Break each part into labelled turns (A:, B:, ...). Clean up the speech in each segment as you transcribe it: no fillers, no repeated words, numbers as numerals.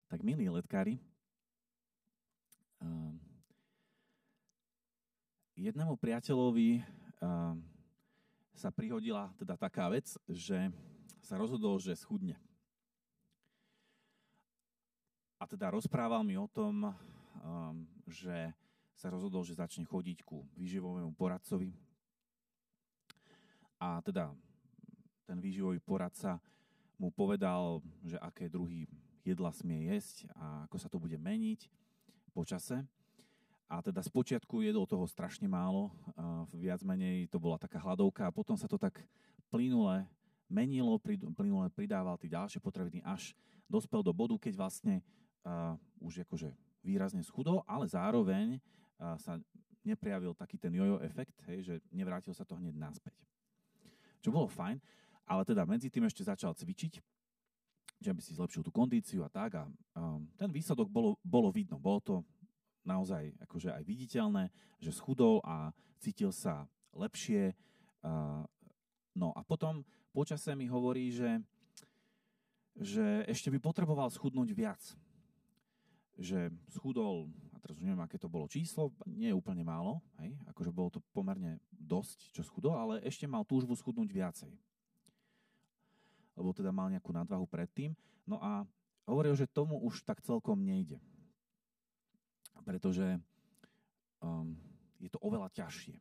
A: Tak milí letkári, jednému priateľovi sa prihodila teda taká vec, že sa rozhodol, že schudne. A teda rozprával mi o tom, že sa rozhodol, že začne chodiť ku výživovému poradcovi. A teda ten výživový poradca mu povedal, že aké druhy jedla smie jesť a ako sa to bude meniť po čase. A teda spočiatku jedol toho strašne málo, viac menej to bola taká hladovka a potom sa to tak plynule menilo, plynule pridával tie ďalšie potraviny, až dospel do bodu, keď vlastne už akože výrazne schudol, ale zároveň sa neprejavil taký ten jojo efekt, hej, že nevrátil sa to hneď naspäť. Čo bolo fajn, ale teda medzi tým ešte začal cvičiť, že by si zlepšil tú kondíciu a tak. A ten výsledok bolo vidno. Bolo to naozaj akože aj viditeľné, že schudol a cítil sa lepšie. No a potom počase mi hovorí, že ešte by potreboval schudnúť viac. Že schudol, a teraz už neviem, aké to bolo číslo, nie je úplne málo, hej? Akože bolo to pomerne dosť, čo schudol, ale ešte mal túžbu schudnúť viacej. Lebo teda mal nejakú nadvahu predtým. No a hovoril, že tomu už tak celkom nejde. Pretože je to oveľa ťažšie.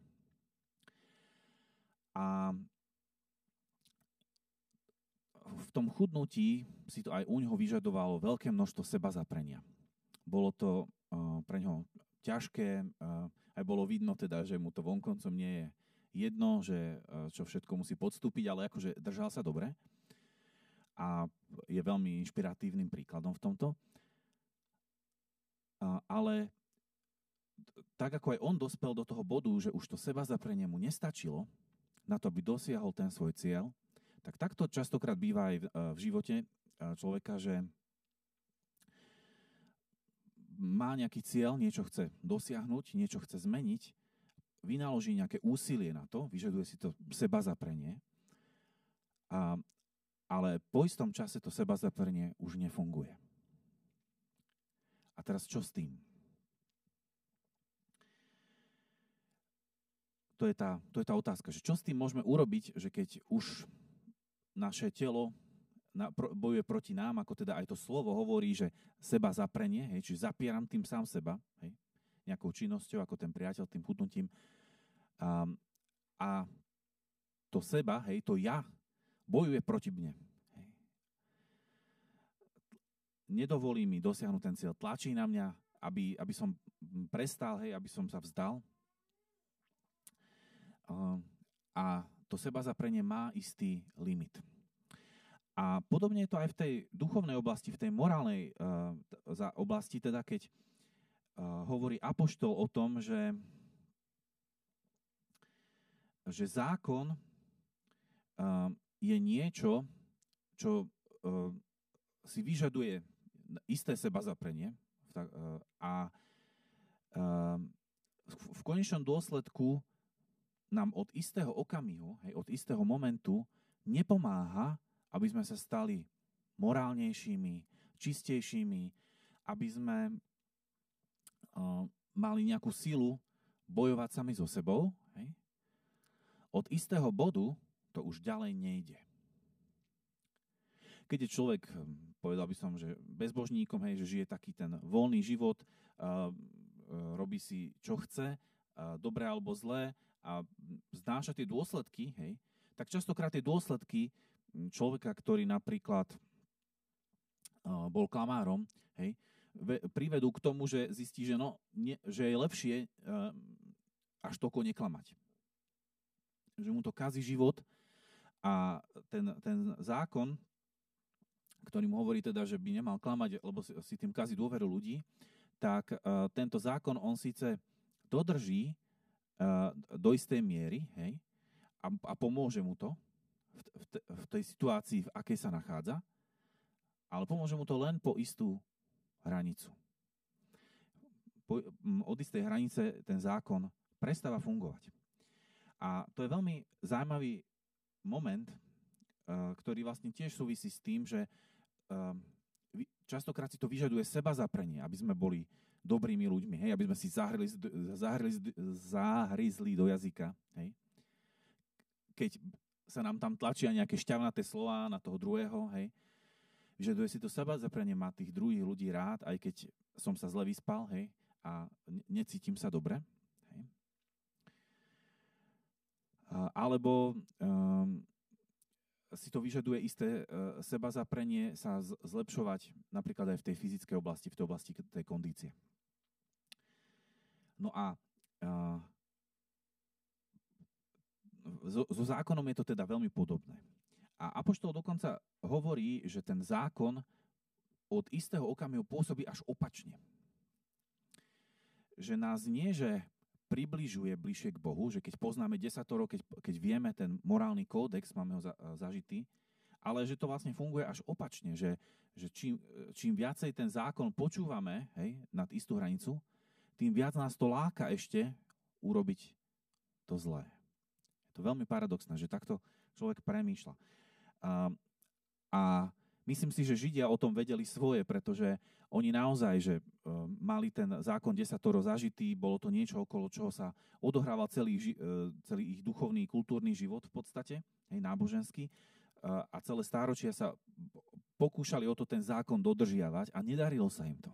A: A v tom chudnutí si to aj u neho vyžadovalo veľké množstvo sebazaprenia. Bolo to pre neho ťažké, aj bolo vidno teda, že mu to vonkoncom nie je jedno, že čo všetko musí podstúpiť, ale akože držal sa dobre. A je veľmi inšpiratívnym príkladom v tomto. Ale tak ako aj on dospel do toho bodu, že už to sebazaprenie mu nestačilo na to, aby dosiahol ten svoj cieľ, tak takto častokrát býva aj v živote človeka, že má nejaký cieľ, niečo chce dosiahnuť, niečo chce zmeniť, vynaloží nejaké úsilie na to, vyžaduje si to sebazaprenie, ale po istom čase to sebazaprenie už nefunguje. A teraz čo s tým? To je tá otázka, že čo s tým môžeme urobiť, že keď už naše telo bojuje proti nám, ako teda aj to slovo hovorí, že seba zaprenie, hej, čiže zapieram tým sám seba, hej, nejakou činnosťou, ako ten priateľ, tým chudnutím. A to seba, hej, to ja, bojuje proti mne. Hej. Nedovolí mi dosiahnuť ten cieľ, tlačí na mňa, aby som prestal, hej, aby som sa vzdal. A to sebazaprenie má istý limit. A podobne je to aj v tej duchovnej oblasti, v tej morálnej oblasti, teda keď hovorí apoštol o tom, že zákon je niečo, čo si vyžaduje isté sebazaprenie a v konečnom dôsledku nám od istého okamihu, hej, od istého momentu nepomáha, aby sme sa stali morálnejšími, čistejšími, aby sme mali nejakú silu bojovať sami so sebou. Hej. Od istého bodu to už ďalej nejde. Keď je človek, povedal by som, že bezbožníkom, hej, že žije taký ten voľný život, robí si, čo chce, dobré alebo zlé a znáša tie dôsledky, hej, tak častokrát tie dôsledky človeka, ktorý napríklad bol klamárom, hej, privedú k tomu, že zistí, že, že je lepšie až toľko neklamať. Že mu to kazí život a ten zákon, ktorý mu hovorí teda, že by nemal klamať, lebo si tým kazí dôveru ľudí, tak tento zákon on síce dodrží do istej miery, hej, a pomôže mu to v tej situácii, v akej sa nachádza, ale pomôže mu to len po istú hranicu. Od istej hranice ten zákon prestáva fungovať. A to je veľmi zaujímavý moment, ktorý vlastne tiež súvisí s tým, že častokrát si to vyžaduje sebazaprenie, aby sme boli dobrými ľuďmi, hej, aby sme si zahryzli do jazyka, hej. Keď sa nám tam tlačia nejaké šťavnaté slová na toho druhého, hej, vyžaduje si to sebazaprenie, mať tých druhých ľudí rád, aj keď som sa zle vyspal, hej, a necítim sa dobre, hej. Alebo si to vyžaduje isté sebazaprenie sa zlepšovať napríklad aj v tej fyzickej oblasti, v tej oblasti tej kondície. No a so zákonom je to teda veľmi podobné. A apoštol dokonca hovorí, že ten zákon od istého okamihu pôsobí až opačne. Že nás nie, že približuje bližšie k Bohu, že keď poznáme desatoro, keď vieme ten morálny kódex, máme ho zažitý, ale že to vlastne funguje až opačne, že čím viacej ten zákon počúvame, hej, nad istú hranicu, tým viac nás to láka ešte urobiť to zlé. Je to veľmi paradoxné, že takto človek premýšľa. A myslím si, že Židia o tom vedeli svoje, pretože oni naozaj, že mali ten zákon desatoro zažitý, bolo to niečo, okolo čoho sa odohrával celý ich duchovný, kultúrny život v podstate, hej, náboženský, a celé stáročia sa pokúšali o to ten zákon dodržiavať a nedarilo sa im to.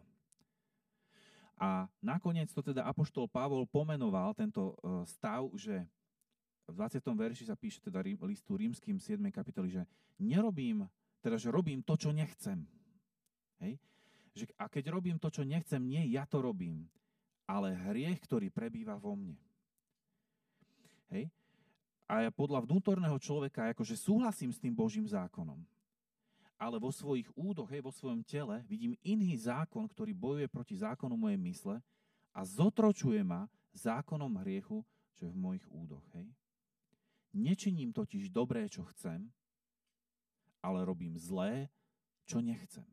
A: A nakoniec to teda apoštol Pavol pomenoval tento stav, že v 20. verši sa píše teda listu rímskym 7. kapitoli, že že robím to, čo nechcem. Hej? A keď robím to, čo nechcem, nie ja to robím, ale hriech, ktorý prebýva vo mne. Hej? A ja podľa vnútorného človeka akože súhlasím s tým Božím zákonom, ale vo svojich údoch, hej, vo svojom tele vidím iný zákon, ktorý bojuje proti zákonu mojej mysle a zotročuje ma zákonom hriechu, čo je v mojich údoch. Hej? Nečiním totiž dobré, čo chcem, ale robím zlé, čo nechcem.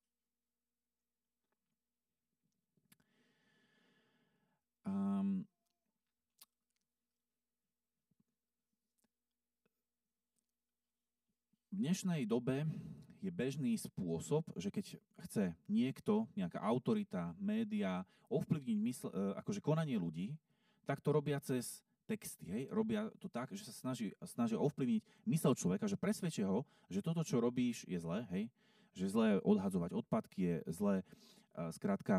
A: V dnešnej dobe je bežný spôsob, že keď chce niekto, nejaká autorita, média, ovplyvniť akože konanie ľudí, tak to robia cez texty. Hej? Robia to tak, že sa snažia ovplyvniť myseľ človeka, že presvedčia ho, že toto, čo robíš, je zlé, hej? Že je zlé odhadzovať odpadky, je zlé skrátka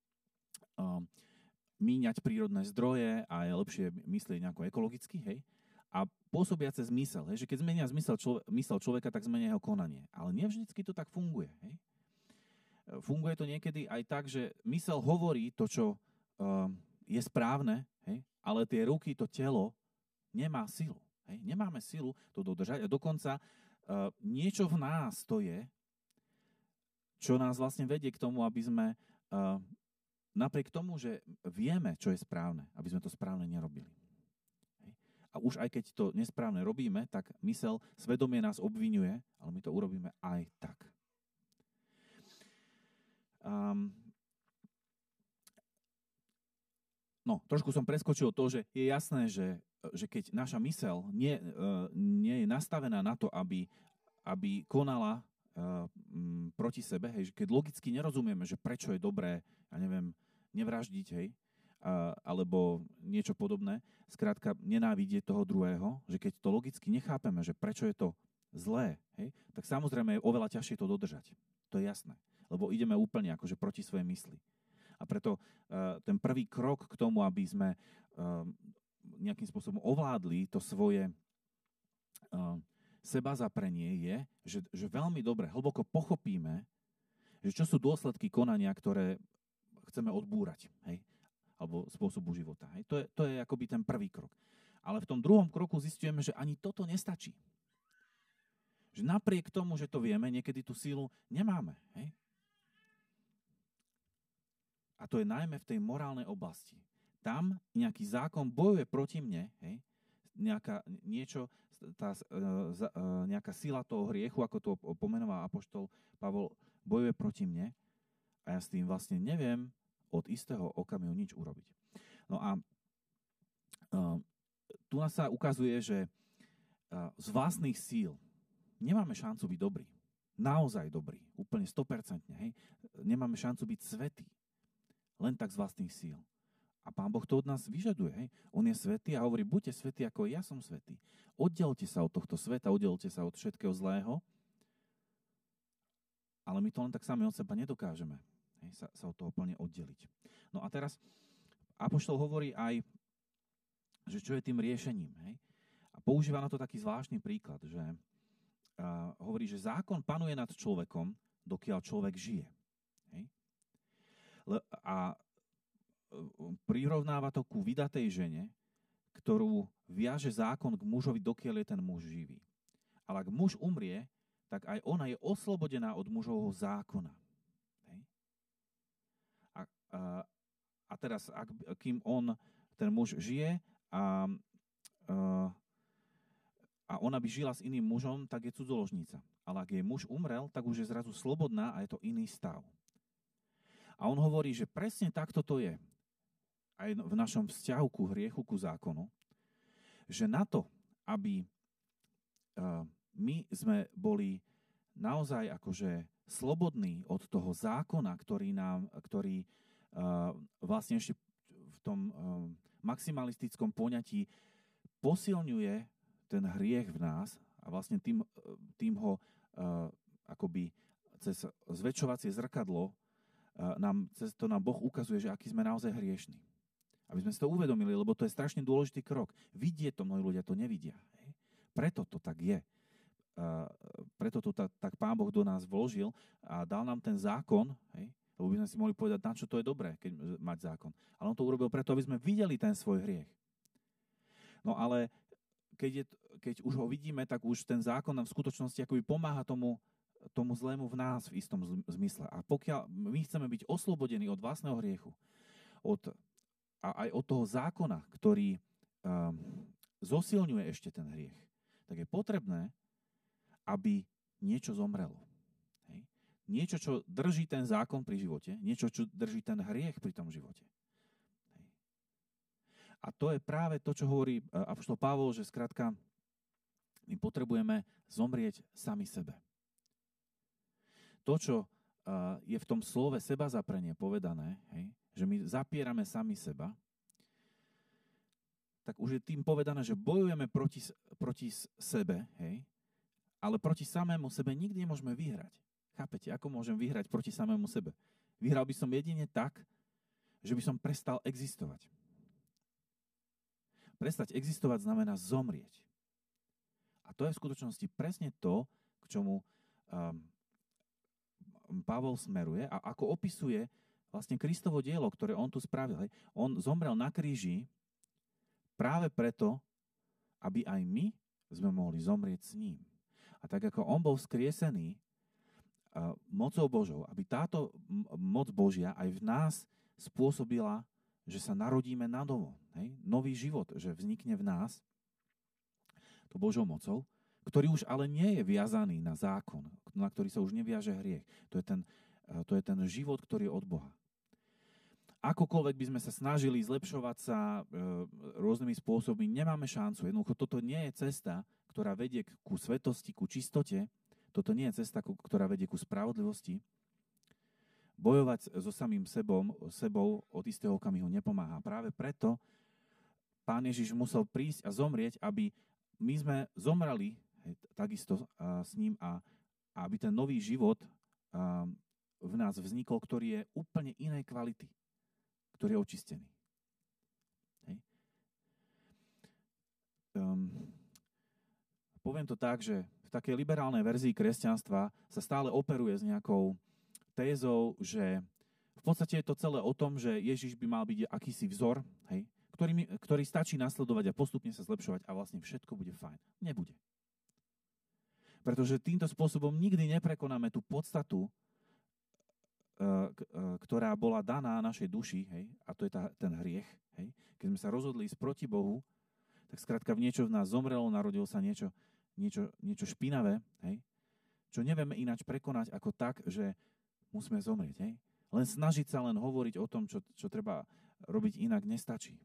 A: míňať prírodné zdroje a je lepšie myslieť nejako ekologicky, hej? A pôsobia cez mysel, hej? Že keď zmenia mysel človeka, tak zmenia jeho konanie. Ale nie vždycky to tak funguje. Hej? Funguje to niekedy aj tak, že mysel hovorí to, čo je správne, hej? Ale tie ruky, to telo nemá silu. Hej? Nemáme silu to dodržať a dokonca niečo v nás to je, čo nás vlastne vedie k tomu, aby sme napriek tomu, že vieme, čo je správne, aby sme to správne nerobili. A už aj keď to nesprávne robíme, tak mysel, svedomie nás obviňuje, ale my to urobíme aj tak. Trošku som preskočil to, že je jasné, že keď naša mysel nie je nastavená na to, aby konala proti sebe, hej, že keď logicky nerozumieme, že prečo je dobré, ja neviem, nevraždiť, hej, alebo niečo podobné, skrátka nenávidieť toho druhého, že keď to logicky nechápeme, že prečo je to zlé, hej, tak samozrejme je oveľa ťažšie to dodržať. To je jasné, lebo ideme úplne akože proti svojej mysli. A preto ten prvý krok k tomu, aby sme nejakým spôsobom ovládli to svoje sebazaprenie je, že veľmi dobre, hlboko pochopíme, že čo sú dôsledky konania, ktoré chceme odbúrať, hej, alebo spôsobu života. Hej. To je akoby ten prvý krok. Ale v tom druhom kroku zistujeme, že ani toto nestačí. Že napriek tomu, že to vieme, niekedy tú sílu nemáme. Hej. A to je najmä v tej morálnej oblasti. Tam nejaký zákon bojuje proti mne, hej, nejaká sila toho hriechu, ako to pomenoval apoštol Pavol, bojuje proti mne a ja s tým vlastne neviem od istého okamihu nič urobiť. No a tu sa ukazuje, že z vlastných síl nemáme šancu byť dobrí. naozaj dobrý, úplne 100%, hej. Nemáme šancu byť svätí, len tak z vlastných síl. A Pán Boh to od nás vyžaduje. Hej. On je svätý a hovorí, buďte svätí, ako ja som svätý. Oddelte sa od tohto sveta, oddelte sa od všetkého zlého, ale my to len tak sami od seba nedokážeme, hej, sa od toho plne oddeliť. No a teraz apoštol hovorí aj, že čo je tým riešením. Hej. A používa na to taký zvláštny príklad, že hovorí, že zákon panuje nad človekom, dokiaľ človek žije. Hej. A prirovnáva to ku vydatej žene, ktorú viaže zákon k mužovi, dokiaľ je ten muž živý. Ale ak muž umrie, tak aj ona je oslobodená od mužovho zákona. Hej. A teraz, kým ten muž žije a ona by žila s iným mužom, tak je cudzoložníca. Ale ak jej muž umrel, tak už je zrazu slobodná a je to iný stav. A on hovorí, že presne takto to je aj v našom vzťahu ku hriechu, ku zákonu, že na to, aby my sme boli naozaj akože slobodní od toho zákona, ktorý vlastne ešte v tom maximalistickom poňatí posilňuje ten hriech v nás a vlastne tým ho akoby cez zväčšovacie zrkadlo cez to nám Boh ukazuje, že aký sme naozaj hriešni. Aby sme si to uvedomili, lebo to je strašne dôležitý krok. Vidieť to, mnohí ľudia to nevidia. Hej. Preto to tak je. Preto to tak Pán Boh do nás vložil a dal nám ten zákon, hej, lebo by sme si mohli povedať, na čo to je dobré, keď mať zákon. Ale on to urobil preto, aby sme videli ten svoj hriech. No ale keď už ho vidíme, tak už ten zákon nám v skutočnosti akoby pomáha tomu zlému v nás v istom zmysle. A pokiaľ my chceme byť oslobodení od vlastného hriechu, a aj od toho zákona, ktorý zosilňuje ešte ten hriech, tak je potrebné, aby niečo zomrelo. Hej? Niečo, čo drží ten zákon pri živote, niečo, čo drží ten hriech pri tom živote. Hej? A to je práve to, čo hovorí apoštol Pavol, že skrátka my potrebujeme zomrieť sami sebe. To, čo je v tom slove sebazaprenie povedané, hej, že my zapierame sami seba, tak už je tým povedané, že bojujeme proti sebe, hej, ale proti samému sebe nikdy nemôžeme vyhrať. Chápete? Ako môžem vyhrať proti samému sebe? Vyhral by som jedine tak, že by som prestal existovať. Prestať existovať znamená zomrieť. A to je v skutočnosti presne to, k čomu Pavol smeruje a ako opisuje vlastne Kristovo dielo, ktoré on tu spravil. Hej. On zomrel na kríži práve preto, aby aj my sme mohli zomrieť s ním. A tak ako on bol vzkriesený mocou Božou, aby táto moc Božia aj v nás spôsobila, že sa narodíme nadovo. Hej. Nový život, že vznikne v nás to Božou mocou, ktorý už ale nie je viazaný na zákon, na ktorý sa už neviaže hriech. To je ten život, ktorý je od Boha. Akokoľvek by sme sa snažili zlepšovať sa rôznymi spôsobmi, nemáme šancu. Jednoducho toto nie je cesta, ktorá vedie ku svetosti, ku čistote. Toto nie je cesta, ktorá vedie ku spravodlivosti. Bojovať so samým sebou od istého okamihu nepomáha. Práve preto Pán Ježiš musel prísť a zomrieť, aby my sme zomrali takisto s ním a aby ten nový život v nás vznikol, ktorý je úplne inej kvality, ktorý je očistený. Hej. Poviem to tak, že v takej liberálnej verzii kresťanstva sa stále operuje s nejakou tézou, že v podstate je to celé o tom, že Ježiš by mal byť akýsi vzor, hej, ktorý stačí nasledovať a postupne sa zlepšovať a vlastne všetko bude fajn. Nebude. Pretože týmto spôsobom nikdy neprekonáme tú podstatu, ktorá bola daná našej duši, hej, a to je ten hriech. Hej. Keď sme sa rozhodli ísť proti Bohu, tak skrátka v niečo v nás zomrelo, narodilo sa niečo špinavé, hej, čo nevieme ináč prekonať ako tak, že musíme zomrieť. Hej. Len snažiť sa len hovoriť o tom, čo treba robiť inak, nestačí.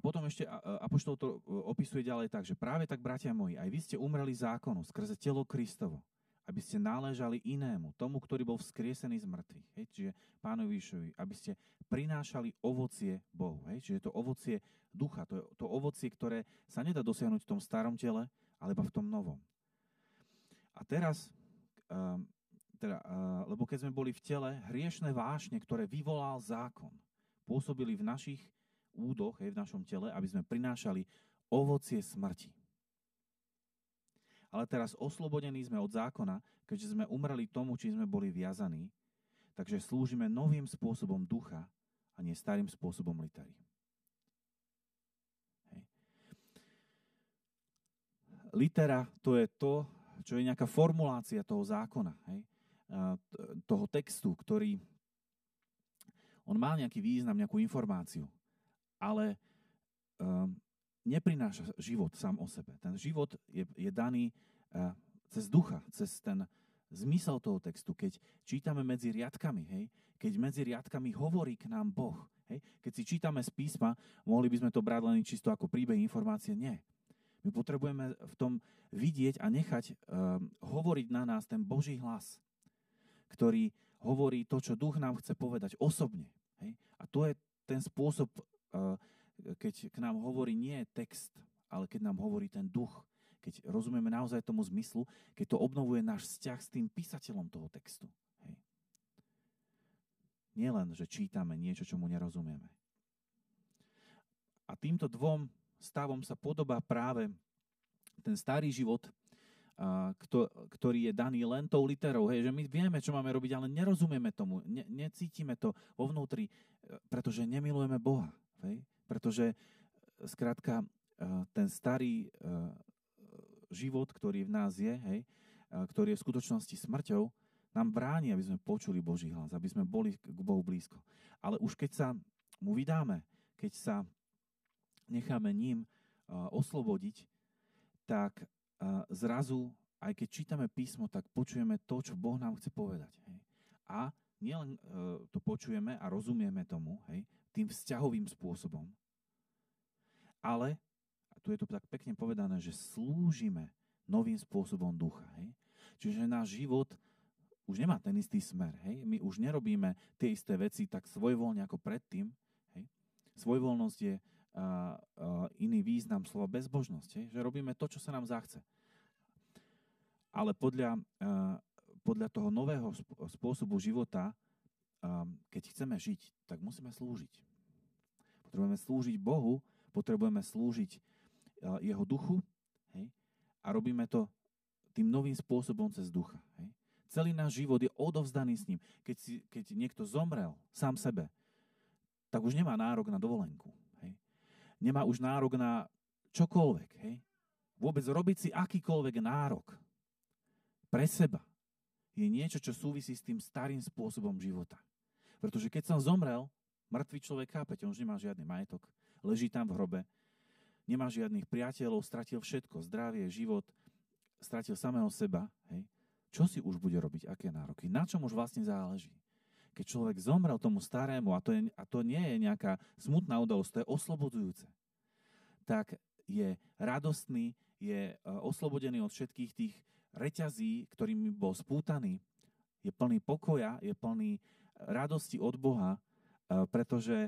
A: potom ešte apoštol to opisuje ďalej tak, že práve tak, bratia moji, aj vy ste umreli zákonu skrze telo Kristovo, aby ste náležali inému, tomu, ktorý bol vzkriesený z mŕtvych. Hej? Čiže Pánovi Ježišovi, aby ste prinášali ovocie Bohu. Hej? Čiže to ovocie ducha, to ovocie, ktoré sa nedá dosiahnuť v tom starom tele, ale iba v tom novom. A teraz, lebo keď sme boli v tele, hriešne vášne, ktoré vyvolal zákon, pôsobili v našich údoch, v našom tele, aby sme prinášali ovocie smrti. Ale teraz oslobodení sme od zákona, keďže sme umreli tomu, či sme boli viazaní, takže slúžime novým spôsobom ducha a nie starým spôsobom litery. Hej. Litera to je to, čo je nejaká formulácia toho zákona, hej? Toho textu, ktorý on má nejaký význam, nejakú informáciu, ale neprináša život sám o sebe. Ten život je daný cez ducha, cez ten zmysel toho textu. Keď čítame medzi riadkami, hej, keď medzi riadkami hovorí k nám Boh, hej, keď si čítame z písma, mohli by sme to brať len čisto ako príbeh, informácie. Nie. My potrebujeme v tom vidieť a nechať hovoriť na nás ten Boží hlas, ktorý hovorí to, čo duch nám chce povedať osobne. Hej. A to je ten spôsob, keď k nám hovorí nie text, ale keď nám hovorí ten duch, keď rozumieme naozaj tomu zmyslu, keď to obnovuje náš vzťah s tým písateľom toho textu. Hej. Nie len, že čítame niečo, čomu nerozumieme. A týmto dvom stavom sa podobá práve ten starý život, ktorý je daný len tou literou. Hej, že my vieme, čo máme robiť, ale nerozumieme tomu, necítime to vo vnútri, pretože nemilujeme Boha. Hej. Pretože skrátka ten starý život, ktorý v nás je, hej, ktorý je v skutočnosti smrťou, nám bráni, aby sme počuli Boží hlas, aby sme boli k Bohu blízko. Ale už keď sa mu vydáme, keď sa necháme ním oslobodiť, tak zrazu, aj keď čítame písmo, tak počujeme to, čo Boh nám chce povedať. Hej. A nielen to počujeme a rozumieme tomu, hej, tým vzťahovým spôsobom, ale, a tu je to tak pekne povedané, že slúžime novým spôsobom ducha. Hej. Čiže náš život už nemá ten istý smer. Hej. My už nerobíme tie isté veci tak svojvoľne ako predtým. Hej. Svojvoľnosť je iný význam slova bezbožnosť. Hej. Že robíme to, čo sa nám zachce. Ale podľa toho nového spôsobu života, keď chceme žiť, tak musíme slúžiť. Potrebujeme slúžiť Bohu, potrebujeme slúžiť jeho duchu, hej, a robíme to tým novým spôsobom cez ducha. Hej. Celý náš život je odovzdaný s ním. Keď niekto zomrel sám sebe, tak už nemá nárok na dovolenku. Hej. Nemá už nárok na čokoľvek. Hej. Vôbec robiť si akýkoľvek nárok pre seba je niečo, čo súvisí s tým starým spôsobom života. Pretože keď som zomrel, mŕtvý človek, chápete, on už nemá žiadny majetok, leží tam v hrobe, nemá žiadnych priateľov, stratil všetko, zdravie, život, stratil samého seba. Hej. Čo si už bude robiť, aké nároky? Na čom už vlastne záleží? Keď človek zomrel tomu starému, a to nie je nejaká smutná udalosť, to je oslobodzujúce, tak je radostný, je oslobodený od všetkých tých reťazí, ktorými bol spútaný, je plný pokoja, je plný radosti od Boha, pretože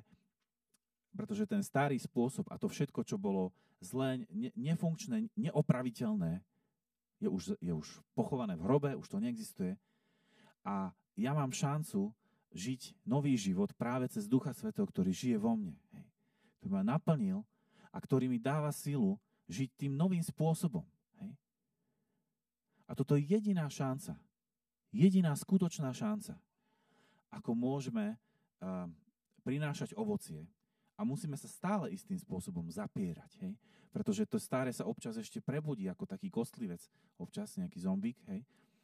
A: ten starý spôsob a to všetko, čo bolo zlé, nefunkčné, neopraviteľné, je už pochované v hrobe, už to neexistuje. A ja mám šancu žiť nový život práve cez Ducha Svätého, ktorý žije vo mne. Hej. Ktorý ma naplnil a ktorý mi dáva silu žiť tým novým spôsobom. Hej. A toto je jediná šanca, jediná skutočná šanca, ako môžeme prinášať ovocie. A musíme sa stále istým spôsobom zapierať, hej? Pretože to staré sa občas ešte prebudí ako taký kostlivec, občas nejaký zombík, hej?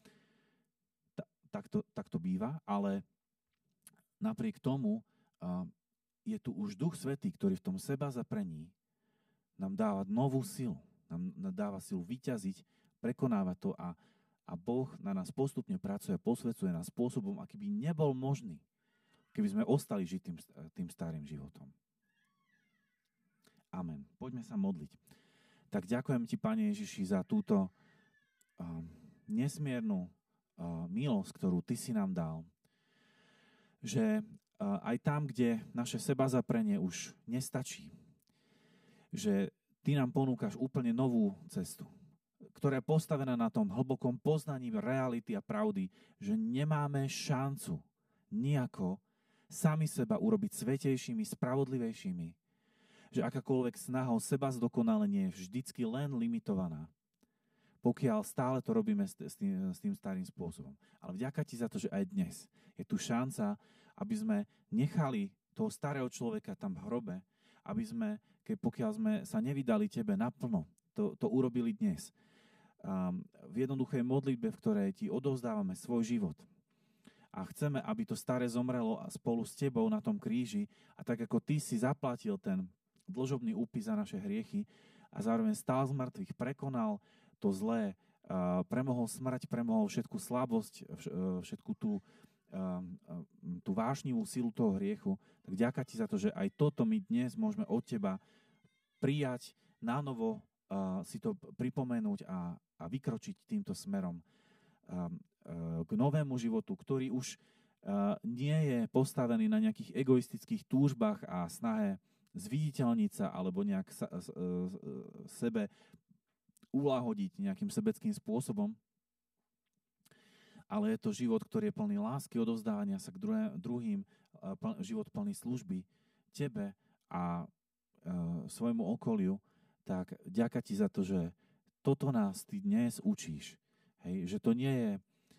A: Tak to býva, ale napriek tomu je tu už Duch Svätý, ktorý v tom seba zaprení nám dáva novú silu, nám dáva silu vyťaziť, prekonávať to a Boh na nás postupne pracuje, posvedzuje nás spôsobom, aký by nebol možný, keby sme ostali žiť tým starým životom. Amen. Poďme sa modliť. Tak ďakujem ti, Pane Ježiši, za túto nesmiernu milosť, ktorú ty si nám dal. Že aj tam, kde naše sebazaprenie už nestačí, že ty nám ponúkaš úplne novú cestu, ktorá je postavená na tom hlbokom poznaní reality a pravdy, že nemáme šancu nejako sami seba urobiť svätejšími, spravodlivejšími, že akákoľvek snaha o seba zdokonalenie je vždycky len limitovaná, pokiaľ stále to robíme s tým starým spôsobom. Ale vďaka ti za to, že aj dnes je tu šanca, aby sme nechali toho starého človeka tam v hrobe, aby sme, pokiaľ sme sa nevydali tebe naplno, to urobili dnes. V jednoduchej modlitbe, v ktorej ti odovzdávame svoj život. A chceme, aby to staré zomrelo spolu s tebou na tom kríži a tak ako ty si zaplatil ten dlžobný úpis za naše hriechy a zároveň stál z mŕtvych, prekonal to zlé, premohol smrť, premohol všetku slabosť, všetku tú vášnivú silu toho hriechu, tak ďakujem ti za to, že aj toto my dnes môžeme od teba prijať, nánovo si to pripomenúť a vykročiť týmto smerom k novému životu, ktorý už nie je postavený na nejakých egoistických túžbách a snahe zviditeľniť sa alebo nejak sebe ulahodiť nejakým sebeckým spôsobom, ale je to život, ktorý je plný lásky, odovzdávania sa k druhým, život plný služby tebe a svojmu okoliu, tak ďakujem ti za to, že toto nás ty dnes učíš. Hej, že to nie je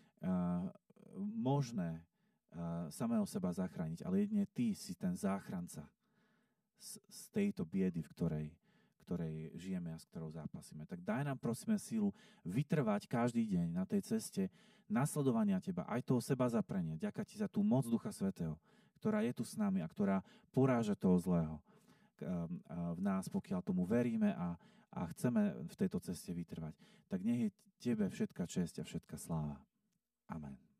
A: možné samého seba zachrániť, ale jedine ty si ten záchranca z tejto biedy, v ktorej žijeme a s ktorou zápasíme. Tak daj nám, prosíme, sílu vytrvať každý deň na tej ceste nasledovania teba, aj toho seba zaprenia. Ďakujem ti za tú moc Ducha Svätého, ktorá je tu s nami a ktorá poráža toho zlého v nás, pokiaľ tomu veríme a chceme v tejto ceste vytrvať. Tak nech je tebe všetka česť a všetka sláva. Amen.